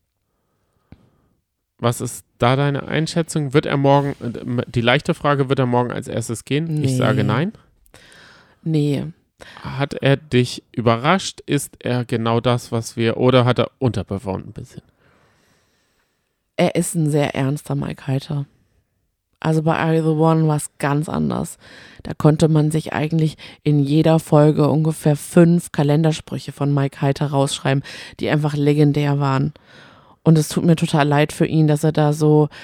Was ist da deine Einschätzung? Wird er morgen, die leichte Frage, wird er morgen als erstes gehen? Nee. Ich sage nein. Nee. Hat er dich überrascht? Ist er genau das, oder hat er unterperformt ein bisschen? Er ist ein sehr ernster Mike Heiter. Also bei Are You the One war es ganz anders. Da konnte man sich eigentlich in jeder Folge ungefähr 5 Kalendersprüche von Mike Heiter rausschreiben, die einfach legendär waren. Und es tut mir total leid für ihn, dass er das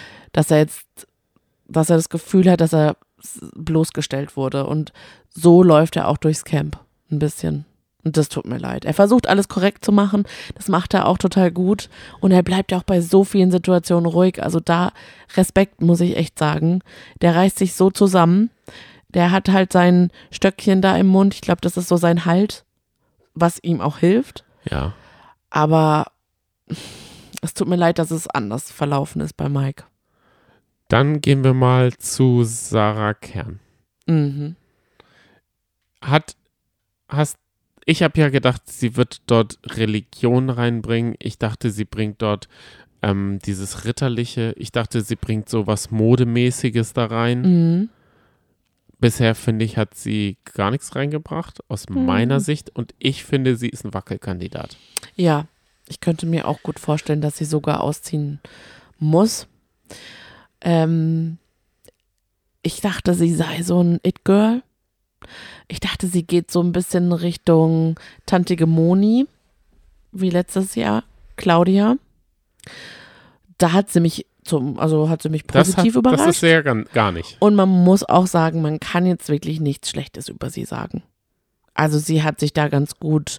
Gefühl hat, dass er bloßgestellt wurde. Und so läuft er auch durchs Camp. Ein bisschen. Und das tut mir leid. Er versucht alles korrekt zu machen. Das macht er auch total gut. Und er bleibt ja auch bei so vielen Situationen ruhig. Also da Respekt, muss ich echt sagen. Der reißt sich so zusammen. Der hat halt sein Stöckchen da im Mund. Ich glaube, das ist so sein Halt, was ihm auch hilft. Ja. Aber es tut mir leid, dass es anders verlaufen ist bei Mike. Dann gehen wir mal zu Sarah Kern. Mhm. Ich habe ja gedacht, sie wird dort Religion reinbringen. Ich dachte, sie bringt dort dieses Ritterliche. Ich dachte, sie bringt so was Modemäßiges da rein. Mhm. Bisher, finde ich, hat sie gar nichts reingebracht, aus meiner Sicht. Und ich finde, sie ist ein Wackelkandidat. Ja, ich könnte mir auch gut vorstellen, dass sie sogar ausziehen muss. Ich dachte, sie sei so ein It-Girl. Ich dachte, sie geht so ein bisschen Richtung Tante Moni, wie letztes Jahr, Claudia. Da hat sie mich positiv überrascht. Das ist sehr gar nicht. Und man muss auch sagen, man kann jetzt wirklich nichts Schlechtes über sie sagen. Also sie hat sich da ganz gut,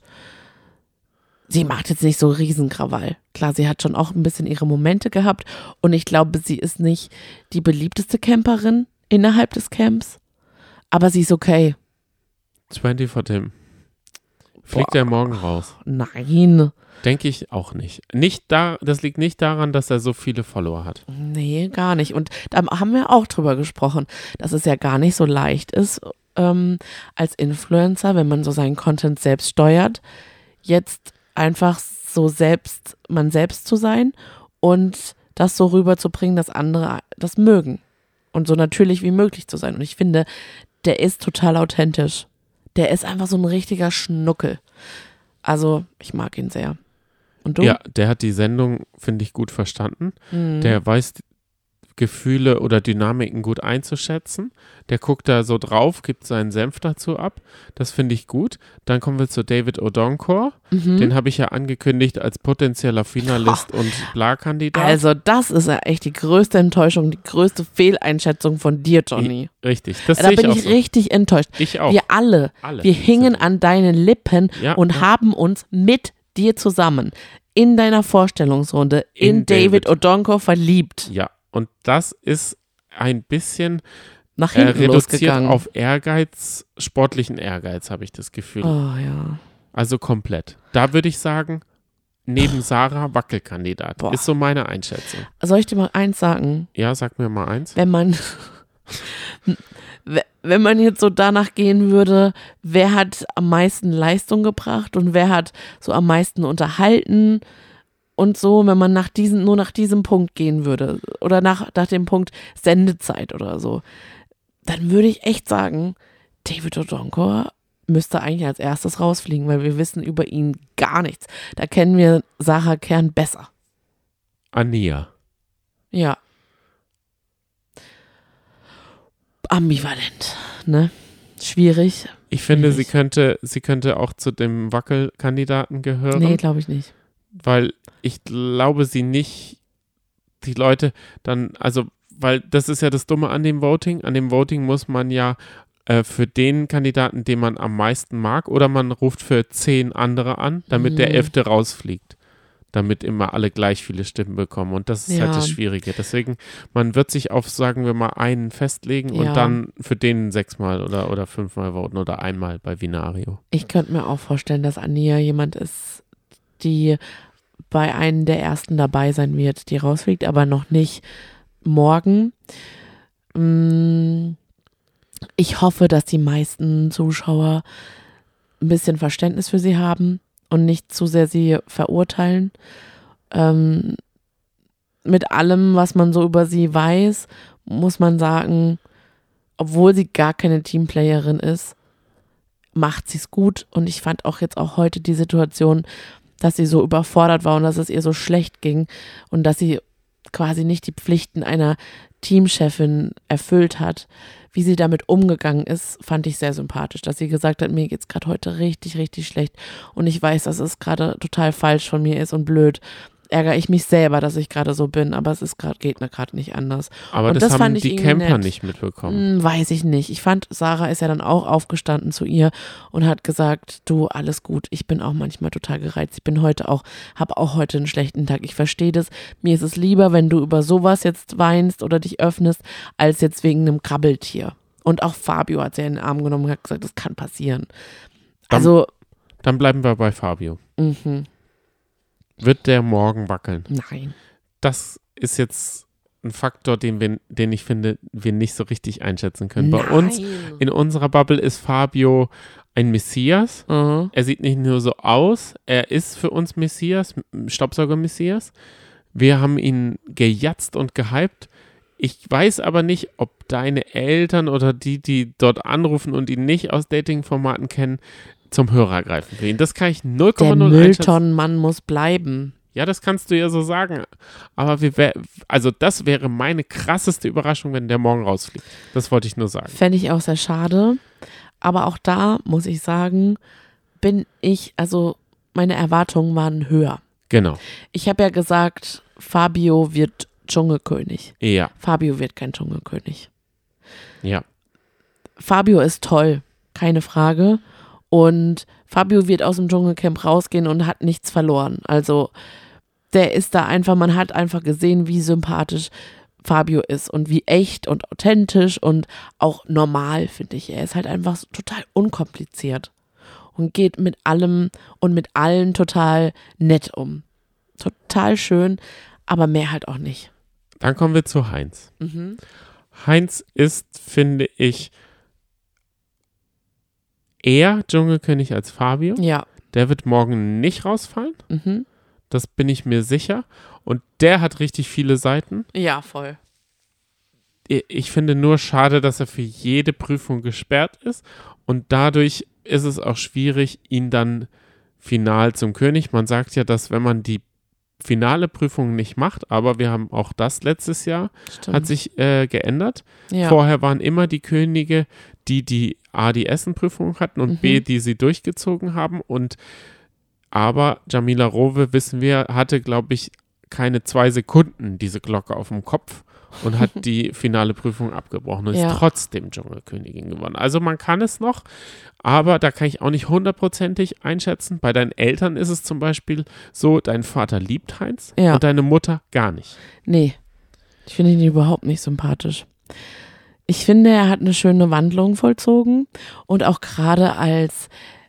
sie macht jetzt nicht so Riesenkrawall. Klar, sie hat schon auch ein bisschen ihre Momente gehabt und ich glaube, sie ist nicht die beliebteste Camperin innerhalb des Camps, aber sie ist okay. 24 Tim. Fliegt er morgen raus? Nein. Denke ich auch nicht. Das liegt nicht daran, dass er so viele Follower hat. Nee, gar nicht. Und da haben wir auch drüber gesprochen, dass es ja gar nicht so leicht ist, als Influencer, wenn man so seinen Content selbst steuert, jetzt einfach so man selbst zu sein und das so rüberzubringen, dass andere das mögen. Und so natürlich wie möglich zu sein. Und ich finde, der ist total authentisch. Der ist einfach so ein richtiger Schnuckel. Also, ich mag ihn sehr. Und du? Ja, der hat die Sendung, finde ich, gut verstanden. Der weiß Gefühle oder Dynamiken gut einzuschätzen. Der guckt da so drauf, gibt seinen Senf dazu ab. Das finde ich gut. Dann kommen wir zu David Odonkor. Den habe ich ja angekündigt als potenzieller Finalist und Bla-Kandidat. Also das ist ja echt die größte Enttäuschung, die größte Fehleinschätzung von dir, Johnny. Richtig, das Da sehe bin ich auch ich so. richtig enttäuscht. Ich auch. Wir alle. Wir hingen an deinen Lippen und haben uns mit dir zusammen in deiner Vorstellungsrunde in David Odonkor verliebt. Ja, und das ist ein bisschen nach hinten reduziert losgegangen. auf Ehrgeiz, sportlichen Ehrgeiz, habe ich das Gefühl. Oh ja. Also komplett. Da würde ich sagen, neben Sarah Wackelkandidat. Boah. Ist so meine Einschätzung. Soll ich dir mal eins sagen? Ja, sag mir mal eins. Wenn man jetzt so danach gehen würde, wer hat am meisten Leistung gebracht und wer hat so am meisten unterhalten und so, wenn man nur nach diesem Punkt gehen würde oder nach dem Punkt Sendezeit oder so, dann würde ich echt sagen, David Odonkor müsste eigentlich als erstes rausfliegen, weil wir wissen über ihn gar nichts. Da kennen wir Sarah Kern besser. Ania. Ja. Ambivalent, ne? Schwierig. Ich finde, sie könnte auch zu dem Wackelkandidaten gehören. Nee, glaube ich nicht. Weil ich glaube, sie nicht die Leute dann, also, weil das ist ja das Dumme an dem Voting. An dem Voting muss man ja für den Kandidaten, den man am meisten mag, oder man ruft für 10 andere an, damit der 11. rausfliegt. Damit immer alle gleich viele Stimmen bekommen. Und das ist halt das Schwierige. Deswegen, man wird sich auf, sagen wir mal, einen festlegen und dann für den 6-mal oder 5-mal voten oder einmal bei Vinario. Ich könnte mir auch vorstellen, dass Ania jemand ist, die bei einem der ersten dabei sein wird, die rausfliegt, aber noch nicht morgen. Ich hoffe, dass die meisten Zuschauer ein bisschen Verständnis für sie haben und nicht zu sehr sie verurteilen. Mit allem, was man so über sie weiß, muss man sagen, obwohl sie gar keine Teamplayerin ist, macht sie es gut. Und ich fand auch jetzt auch heute die Situation, dass sie so überfordert war und dass es ihr so schlecht ging und dass sie quasi nicht die Pflichten einer Teamchefin erfüllt hat. Wie sie damit umgegangen ist, fand ich sehr sympathisch, dass sie gesagt hat, mir geht's gerade heute richtig, richtig schlecht und ich weiß, dass es gerade total falsch von mir ist und blöd, ärgere ich mich selber, dass ich gerade so bin, aber geht mir gerade nicht anders. Aber und das haben fand ich die irgendwie Camper nett. nicht mitbekommen. Weiß ich nicht. Ich fand, Sarah ist ja dann auch aufgestanden zu ihr und hat gesagt, du, alles gut, ich bin auch manchmal total gereizt. Habe auch heute einen schlechten Tag. Ich verstehe das. Mir ist es lieber, wenn du über sowas jetzt weinst oder dich öffnest, als jetzt wegen einem Krabbeltier. Und auch Fabio hat sie in den Arm genommen und hat gesagt, das kann passieren. Dann bleiben wir bei Fabio. Mhm. Wird der morgen wackeln? Nein. Das ist jetzt ein Faktor, den ich finde, wir nicht so richtig einschätzen können. Nein. Bei uns, in unserer Bubble, ist Fabio ein Messias. Mhm. Er sieht nicht nur so aus, er ist für uns Messias, Staubsauger-Messias. Wir haben ihn gejatzt und gehypt. Ich weiß aber nicht, ob deine Eltern oder die dort anrufen und ihn nicht aus Dating-Formaten kennen, zum Hörer greifen für ihn. Das kann ich 0,0 Der einschätzen. Mülltonnenmann muss bleiben. Ja, das kannst du ja so sagen. Aber das wäre meine krasseste Überraschung, wenn der morgen rausfliegt. Das wollte ich nur sagen. Fände ich auch sehr schade. Aber auch da muss ich sagen, meine Erwartungen waren höher. Genau. Ich habe ja gesagt, Fabio wird Dschungelkönig. Ja. Fabio wird kein Dschungelkönig. Ja. Fabio ist toll, keine Frage. Und Fabio wird aus dem Dschungelcamp rausgehen und hat nichts verloren. Also der ist da einfach, man hat einfach gesehen, wie sympathisch Fabio ist und wie echt und authentisch und auch normal, finde ich. Er ist halt einfach so total unkompliziert und geht mit allem und mit allen total nett um. Total schön, aber mehr halt auch nicht. Dann kommen wir zu Heinz. Mhm. Heinz ist, finde ich, eher Dschungelkönig als Fabio. Ja. Der wird morgen nicht rausfallen. Mhm. Das bin ich mir sicher. Und der hat richtig viele Seiten. Ja, voll. Ich finde nur schade, dass er für jede Prüfung gesperrt ist. Und dadurch ist es auch schwierig, ihn dann final zum König. Man sagt ja, dass wenn man die finale Prüfung nicht macht, aber wir haben auch das letztes Jahr, Stimmt. hat sich geändert. Ja. Vorher waren immer die Könige, die A, die Essenprüfung hatten und B, die sie durchgezogen haben. Aber Jamila Rowe, wissen wir, hatte, glaube ich, keine 2 Sekunden diese Glocke auf dem Kopf und hat die finale Prüfung abgebrochen und ist trotzdem Dschungelkönigin geworden. Also man kann es noch, aber da kann ich auch nicht 100%ig einschätzen. Bei deinen Eltern ist es zum Beispiel so, dein Vater liebt Heinz und deine Mutter gar nicht. Nee, ich finde ihn überhaupt nicht sympathisch. Ich finde, er hat eine schöne Wandlung vollzogen und auch gerade als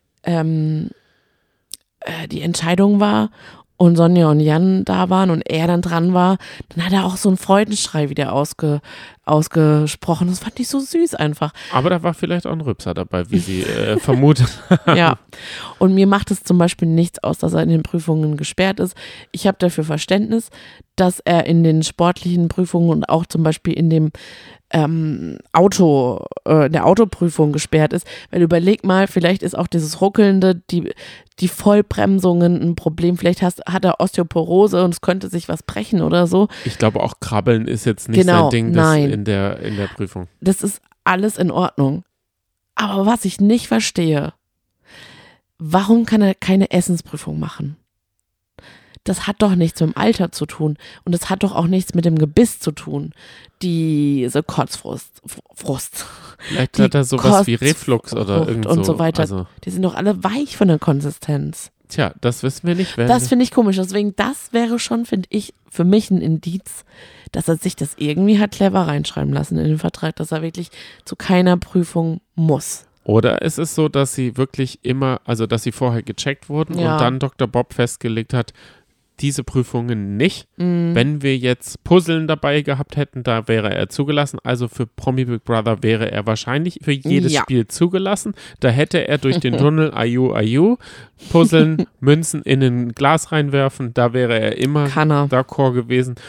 die Entscheidung war und Sonja und Jan da waren und er dann dran war, dann hat er auch so einen Freudenschrei wieder ausgesprochen. Das fand ich so süß einfach. Aber da war vielleicht auch ein Rübser dabei, wie sie vermutet haben. Ja, und mir macht es zum Beispiel nichts aus, dass er in den Prüfungen gesperrt ist. Ich habe dafür Verständnis, dass er in den sportlichen Prüfungen und auch zum Beispiel in dem in der Autoprüfung gesperrt ist, weil überleg mal, vielleicht ist auch dieses Ruckelnde, die Vollbremsungen ein Problem, vielleicht hat er Osteoporose und es könnte sich was brechen oder so. Ich glaube auch Krabbeln ist jetzt nicht sein Ding in der Prüfung. Das ist alles in Ordnung. Aber was ich nicht verstehe, warum kann er keine Essensprüfung machen? Das hat doch nichts mit dem Alter zu tun und das hat doch auch nichts mit dem Gebiss zu tun. Diese Kotzfrust. Vielleicht hat er sowas wie Reflux oder irgend und so weiter. Also, die sind doch alle weich von der Konsistenz. Tja, das wissen wir nicht. Das finde ich komisch. Deswegen, das wäre schon, finde ich, für mich ein Indiz, dass er sich das irgendwie hat clever reinschreiben lassen in den Vertrag, dass er wirklich zu keiner Prüfung muss. Oder ist es so, dass sie wirklich dass sie vorher gecheckt wurden und dann Dr. Bob festgelegt hat, diese Prüfungen nicht. Wenn wir jetzt Puzzeln dabei gehabt hätten, da wäre er zugelassen. Also für Promi Big Brother wäre er wahrscheinlich für jedes Spiel zugelassen. Da hätte er durch den Tunnel Ayu, Puzzeln, Münzen in ein Glas reinwerfen. Da wäre er immer d'accord gewesen.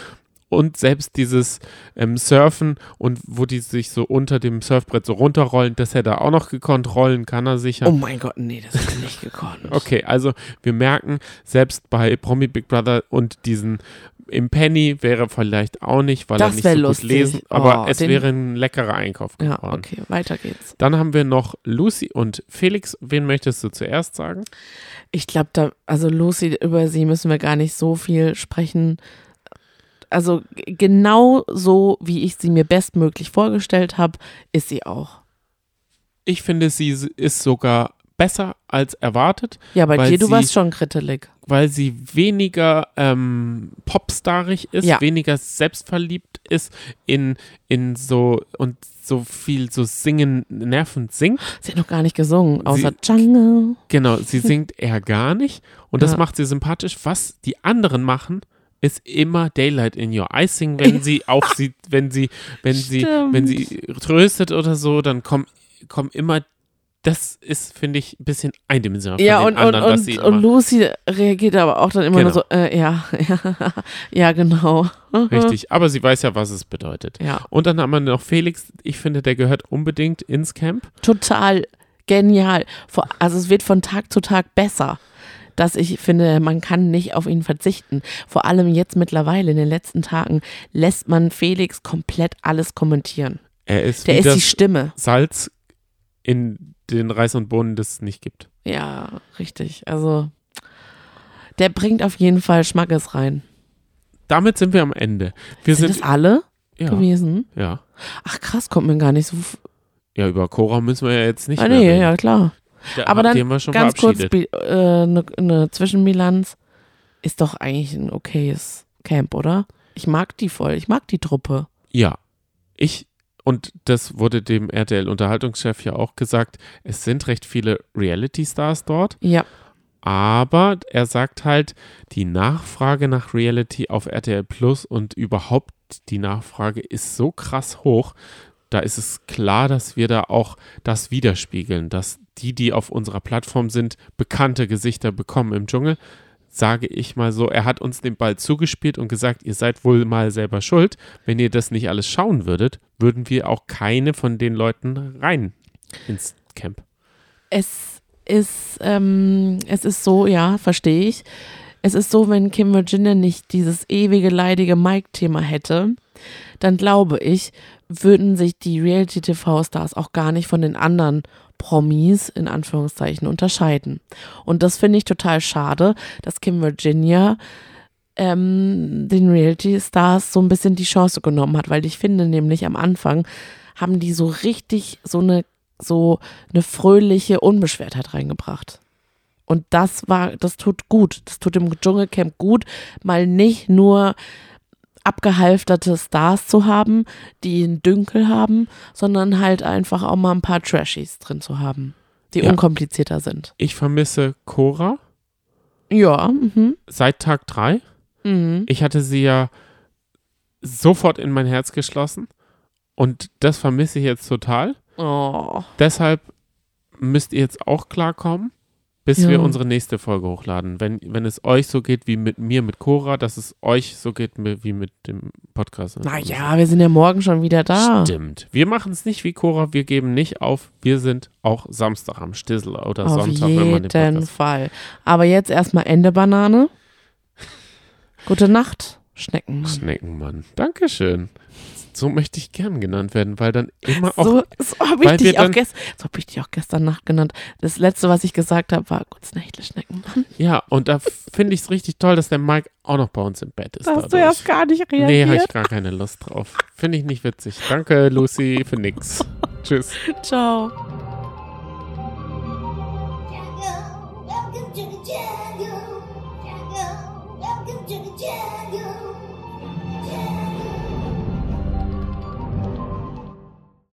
Und selbst dieses Surfen und wo die sich so unter dem Surfbrett so runterrollen, das hätte er auch noch gekonnt. Rollen kann er sicher. Oh mein Gott, nee, das hätte ich nicht gekonnt. Okay, also wir merken, selbst bei Promi Big Brother und diesen im Penny wäre vielleicht auch nicht, weil er nicht so lustig. gut lesen, aber es wäre ein leckerer Einkauf geworden. Ja, okay, weiter geht's. Dann haben wir noch Lucy und Felix. Wen möchtest du zuerst sagen? Ich glaube, also Lucy, über sie müssen wir gar nicht so viel sprechen. Also genau so, wie ich sie mir bestmöglich vorgestellt habe, ist sie auch. Ich finde, sie ist sogar besser als erwartet. Ja, bei dir, du warst schon kritisch. Weil sie weniger popstarig ist, weniger selbstverliebt ist in so und so viel so nervend singt. Sie hat noch gar nicht gesungen, außer Jungle. Genau, sie singt eher gar nicht und das macht sie sympathisch. Was die anderen machen, ist immer Daylight in Your Eyes singen, wenn sie aufsieht, wenn sie tröstet oder so, dann kommen immer, das ist, finde ich, ein bisschen eindimensional von den anderen, was sie und Lucy reagiert aber auch dann immer nur so, ja, genau. Richtig, aber sie weiß ja, was es bedeutet. Ja. Und dann haben wir noch Felix, ich finde, der gehört unbedingt ins Camp. Total genial. Also es wird von Tag zu Tag besser. Dass ich finde, man kann nicht auf ihn verzichten. Vor allem jetzt mittlerweile, in den letzten Tagen, lässt man Felix komplett alles kommentieren. Der ist die Stimme. Salz in den Reis und Bohnen, das es nicht gibt. Ja, richtig. Also, der bringt auf jeden Fall Schmackes rein. Damit sind wir am Ende. Sind das alle gewesen? Ja. Ach krass, kommt mir gar nicht so. Ja, über Cora müssen wir ja jetzt nicht mehr reden. Nee, ja, klar. Aber dann ganz kurz eine Zwischenbilanz. Ist doch eigentlich ein okayes Camp, oder? Ich mag die voll. Ich mag die Truppe. Ja. Und das wurde dem RTL-Unterhaltungschef ja auch gesagt, es sind recht viele Reality-Stars dort. Ja. Aber er sagt halt, die Nachfrage nach Reality auf RTL Plus und überhaupt die Nachfrage ist so krass hoch, da ist es klar, dass wir da auch das widerspiegeln, dass die auf unserer Plattform sind, bekannte Gesichter bekommen im Dschungel. Sage ich mal so, er hat uns den Ball zugespielt und gesagt, ihr seid wohl mal selber schuld. Wenn ihr das nicht alles schauen würdet, würden wir auch keine von den Leuten rein ins Camp. Es ist so, ja, verstehe ich. Es ist so, wenn Kim Virginia nicht dieses ewige, leidige Mike-Thema hätte, dann glaube ich, würden sich die Reality-TV-Stars auch gar nicht von den anderen Promis, in Anführungszeichen, unterscheiden. Und das finde ich total schade, dass Kim Virginia den Reality-Stars so ein bisschen die Chance genommen hat, weil ich finde nämlich am Anfang haben die so richtig so eine fröhliche Unbeschwertheit reingebracht. Und das tut gut. Das tut dem Dschungelcamp gut, mal nicht nur abgehalfterte Stars zu haben, die einen Dünkel haben, sondern halt einfach auch mal ein paar Trashies drin zu haben, die unkomplizierter sind. Ich vermisse Cora. Ja. Seit Tag 3. Ich hatte sie ja sofort in mein Herz geschlossen und das vermisse ich jetzt total. Oh. Deshalb müsst ihr jetzt auch klarkommen, bis wir unsere nächste Folge hochladen. Wenn es euch so geht wie mit mir, mit Cora, dass es euch so geht wie mit dem Podcast. Naja, wir sind ja morgen schon wieder da. Stimmt. Wir machen es nicht wie Cora, wir geben nicht auf. Wir sind auch Samstag am Stissel oder Sonntag, wenn man den Podcast. Auf jeden Fall. Aber jetzt erstmal Ende Banane. Gute Nacht, Schneckenmann. Schneckenmann. Dankeschön. So möchte ich gern genannt werden, weil dann immer auch. So habe ich dich auch gestern Nacht genannt. Das Letzte, was ich gesagt habe, war Gutes Nächtle, Schneckenmann. Ja, und da finde ich es richtig toll, dass der Mike auch noch bei uns im Bett ist. Da hast du ja gar nicht reagiert. Nee, habe ich gar keine Lust drauf. Finde ich nicht witzig. Danke, Lucy, für nix. Tschüss. Ciao.